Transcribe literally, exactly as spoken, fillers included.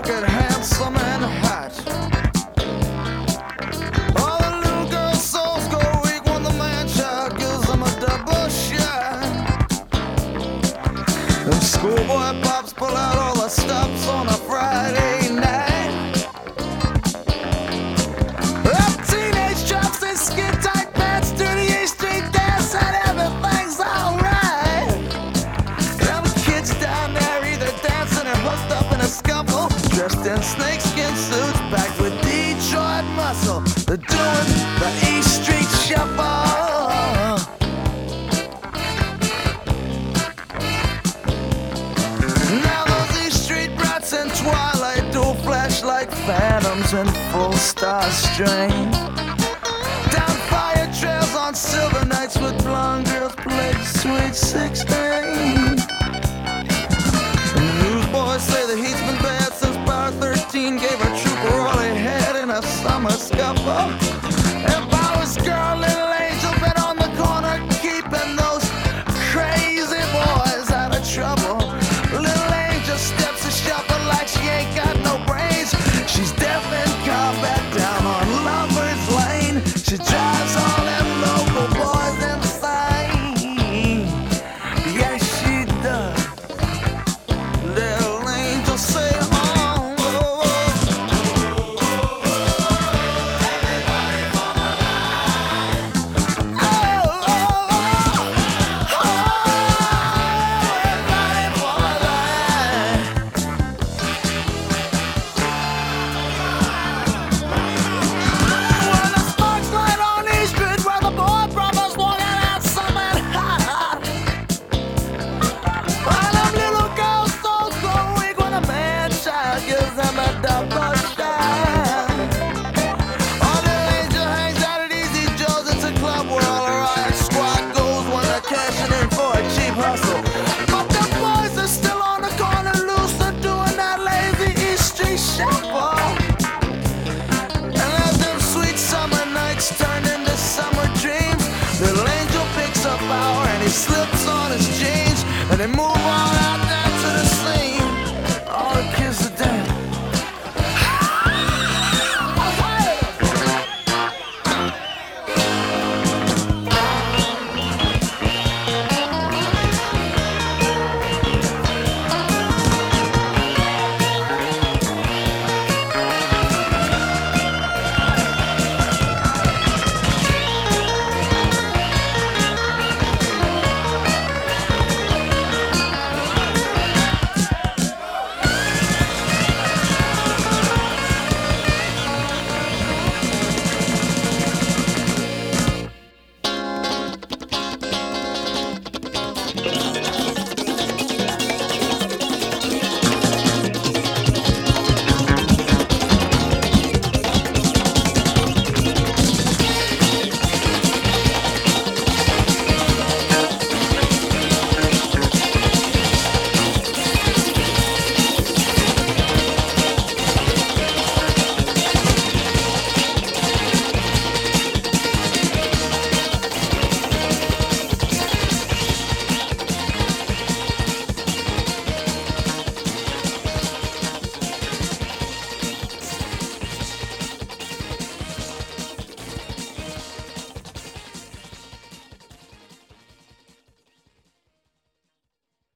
pocket, handsome and hot. All the little girl souls go weak when the man-child gives them a double shot. Them schoolboy pops pull out all the stops on a Friday night. Up teenage chops and skin-tight pants, thirty-eighth Street dance, and everything's alright. Them kids down there either dancing or hooked up in a scuffle, dressed in snakeskin suits packed with Detroit muscle. They're doing the East Street Shuffle. Now those East Street brats in twilight do flash like phantoms in full star strain. Down fire trails on silver nights with blonde girls play Sweet sixteen. Newsboys say the heat's been bad since Power thirteen gave a trooper all he had in a summer scuffle. And Power's girl, Little Angel, been on the corner keeping those crazy boys out of trouble. Little Angel steps a shuffle like she ain't got no brains. She's deaf in combat down on Lover's Lane. She drives all them local boys insane. Yeah, she does. Little Angel say, oh, oh, oh. Everybody for the line. Oh, oh, oh, oh. Everybody for the line. When the sparks light on East Street where the boy brothers walking out something hot. All them little girls souls go weak when a man-child gives them a double shot. All the Angel hangs out at Easy Joe's. It's a club where all the riot squad goes when they're cashing in for a cheap hustle. But the boys are still on the corner loose and doing that lazy East Street Shuffle. And as them sweet summer nights turn into summer dreams, Little Angel picks up Power and he slips on his jeans and they move